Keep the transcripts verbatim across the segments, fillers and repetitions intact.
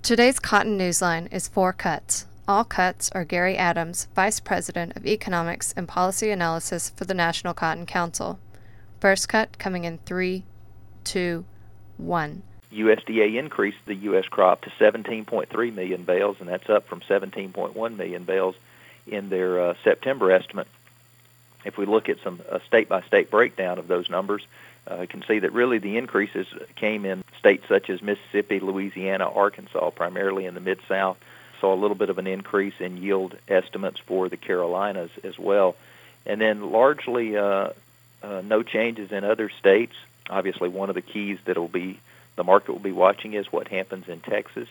Today's Cotton Newsline is four cuts. All cuts are Gary Adams, Vice President of Economics and Policy Analysis for the National Cotton Council. First cut coming in three, two, one. U S D A increased the U S crop to seventeen point three million bales, and that's up from seventeen point one million bales in their uh, September estimate. If we look at some uh, state-by-state breakdown of those numbers, uh, you can see that really the increases came in states such as Mississippi, Louisiana, Arkansas, primarily in the Mid-South. Saw a little bit of an increase in yield estimates for the Carolinas as well. And then largely uh, uh, no changes in other states. Obviously, one of the keys that will be the market will be watching is what happens in Texas.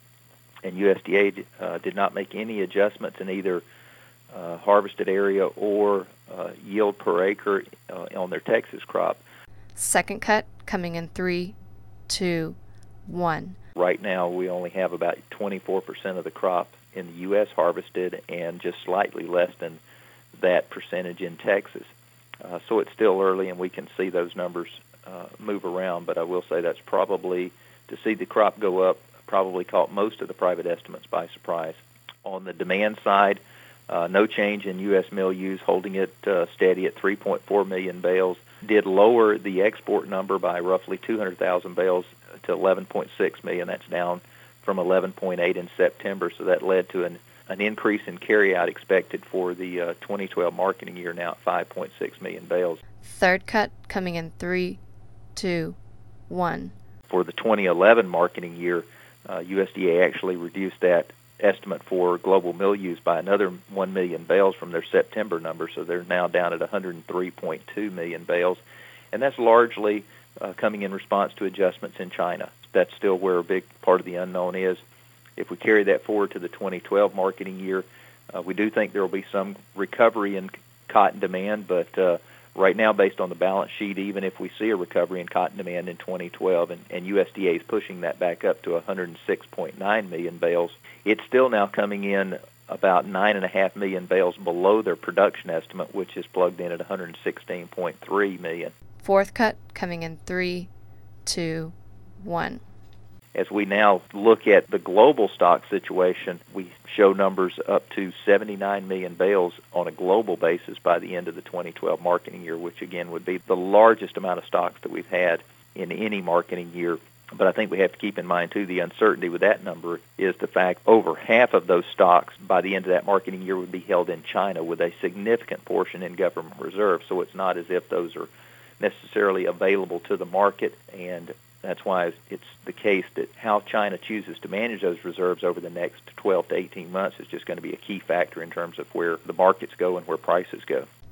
And U S D A uh, did not make any adjustments in either uh, harvested area or uh, yield per acre uh, on their Texas crop. Second cut coming in three, two, one. Right now, we only have about twenty-four percent of the crop in the U S harvested and just slightly less than that percentage in Texas. Uh, so it's still early, and we can see those numbers uh, move around, but I will say that's probably, to see the crop go up, probably caught most of the private estimates by surprise. On the demand side, uh, no change in U S mill use, holding it uh, steady at three point four million bales. Did lower the export number by roughly two hundred thousand bales to eleven point six million. That's down from eleven point eight in September, so that led to an, an increase in carryout expected for the uh, twenty twelve marketing year, now at five point six million bales. Third cut coming in three, two, one. For the twenty eleven marketing year, uh, U S D A actually reduced that estimate for global mill use by another one million bales from their September number, so they're now down at one hundred three point two million bales, and that's largely uh, coming in response to adjustments in China. That's still where a big part of the unknown is. If we carry that forward to the twenty twelve marketing year, uh, we do think there will be some recovery in cotton demand, but uh, right now, based on the balance sheet, even if we see a recovery in cotton demand in twenty twelve, and, and U S D A is pushing that back up to one hundred six point nine million bales, it's still now coming in about nine point five million bales below their production estimate, which is plugged in at one hundred sixteen point three million. Fourth cut coming in three, two, one. As we now look at the global stock situation, we show numbers up to seventy-nine million bales on a global basis by the end of the twenty twelve marketing year, which again would be the largest amount of stocks that we've had in any marketing year. But I think we have to keep in mind, too, the uncertainty with that number is the fact over half of those stocks by the end of that marketing year would be held in China with a significant portion in government reserve. So it's not as if those are necessarily available to the market, and that's why it's the case that how China chooses to manage those reserves over the next twelve to eighteen months is just going to be a key factor in terms of where the markets go and where prices go.